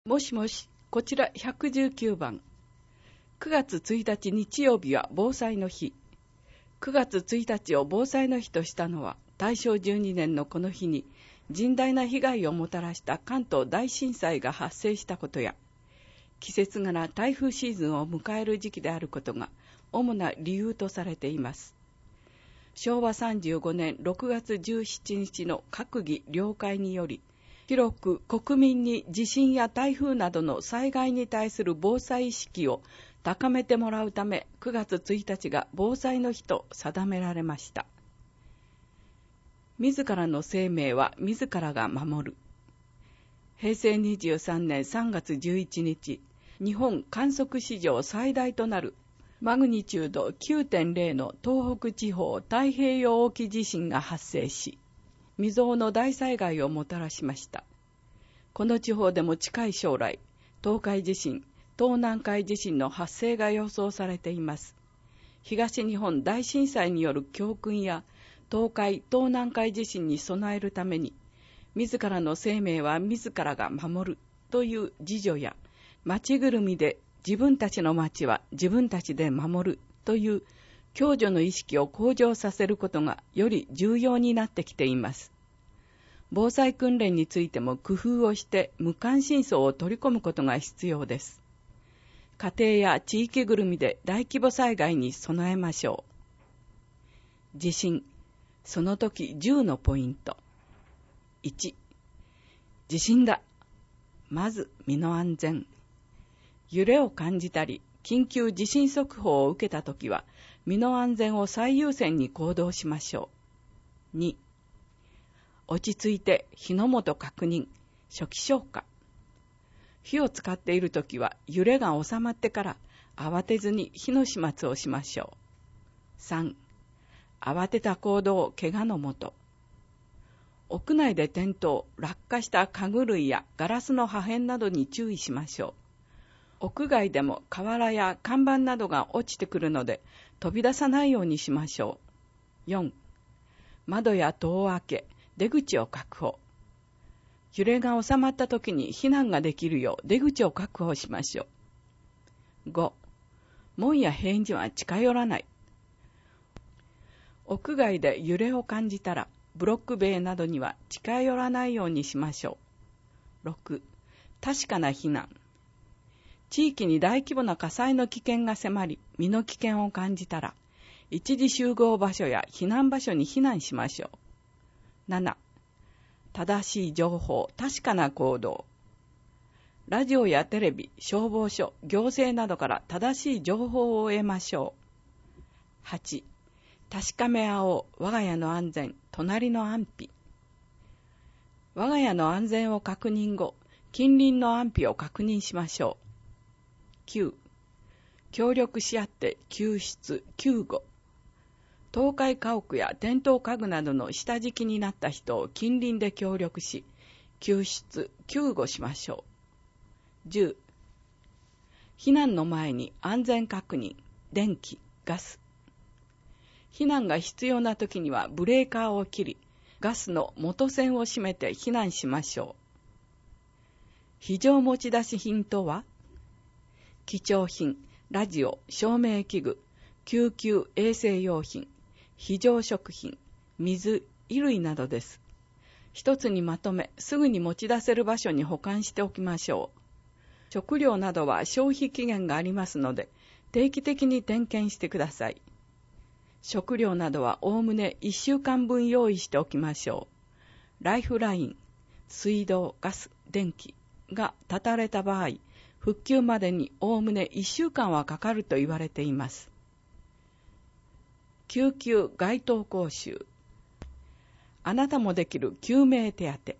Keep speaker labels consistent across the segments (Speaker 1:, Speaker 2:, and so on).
Speaker 1: もしもし、こちら119番。9月1日日曜日は防災の日。9月1日を防災の日としたのは、大正12年のこの日に甚大な被害をもたらした関東大震災が発生したことや、季節柄台風シーズンを迎える時期であることが主な理由とされています。昭和35年6月17日の閣議了解により、広く国民に地震や台風などの災害に対する防災意識を高めてもらうため、9月1日が防災の日と定められました。自らの生命は自らが守る。平成23年3月11日、日本観測史上最大となるマグニチュード 9.0 の東北地方太平洋沖地震が発生し、未曾有の大災害をもたらしました。この地方でも近い将来、東海地震、東南海地震の発生が予想されています。東日本大震災による教訓や東海、東南海地震に備えるために、自らの生命は自らが守るという自助や、町ぐるみで自分たちの町は自分たちで守るという共助の意識を向上させることがより重要になってきています。防災訓練についても工夫をして無関心層を取り込むことが必要です。家庭や地域ぐるみで大規模災害に備えましょう。地震、その時10のポイント。1、地震だ。まず身の安全。揺れを感じたり、緊急地震速報を受けたときは、身の安全を最優先に行動しましょう。2、落ち着いて火の元確認、初期消火。火を使っているときは、揺れが収まってから慌てずに火の始末をしましょう。3、慌てた行動、怪我のもと。屋内で転倒、落下した家具類やガラスの破片などに注意しましょう。屋外でも瓦や看板などが落ちてくるので飛び出さないようにしましょう。4、窓や戸を開け、出口を確保。揺れが収まった時に避難ができるよう出口を確保しましょう。5、門や塀には近寄らない。屋外で揺れを感じたらブロック塀などには近寄らないようにしましょう。6、確かな避難。地域に大規模な火災の危険が迫り、身の危険を感じたら、一時集合場所や避難場所に避難しましょう。7、正しい情報、確かな行動。ラジオやテレビ、消防署、行政などから正しい情報を得ましょう。8、確かめ合おう、我が家の安全、隣の安否。我が家の安全を確認後、近隣の安否を確認しましょう。9、協力し合って救出・救護。倒壊家屋や転倒家具などの下敷きになった人を近隣で協力し、救出・救護しましょう。10、避難の前に安全確認、電気、ガス。避難が必要な時にはブレーカーを切り、ガスの元栓を閉めて避難しましょう。非常持ち出し品とは、貴重品、ラジオ、照明器具、救急衛生用品、非常食品、水、衣類などです。一つにまとめ、すぐに持ち出せる場所に保管しておきましょう。食料などは消費期限がありますので、定期的に点検してください。食料などはおおむね1週間分用意しておきましょう。ライフライン、水道、ガス、電気が断たれた場合、復旧までにおおむね1週間はかかると言われています。救急該当講習。あなたもできる救命手当。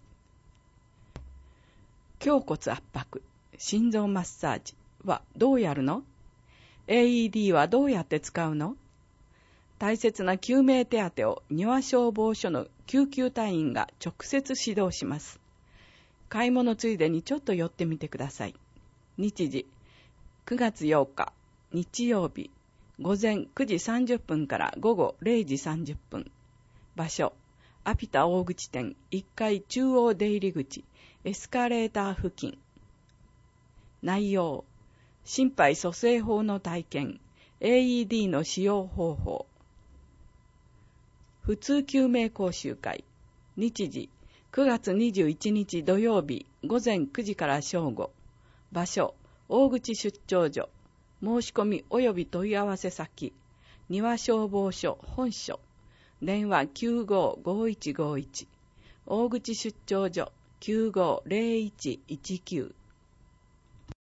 Speaker 1: 胸骨圧迫、心臓マッサージはどうやるの？ AED はどうやって使うの？大切な救命手当を庭消防署の救急隊員が直接指導します。買い物ついでにちょっと寄ってみてください。日時、9月8日、日曜日、午前9時30分から午後0時30分。場所、アピタ大口店1階中央出入り口、エスカレーター付近。 内容、心肺蘇生法の体験、AED の使用方法。普通救命講習会。日時、9月21日土曜日午前9時から正午。場所、大口出張所。申し込み及び問い合わせ先、庭消防署本所。電話955151。大口出張所950119。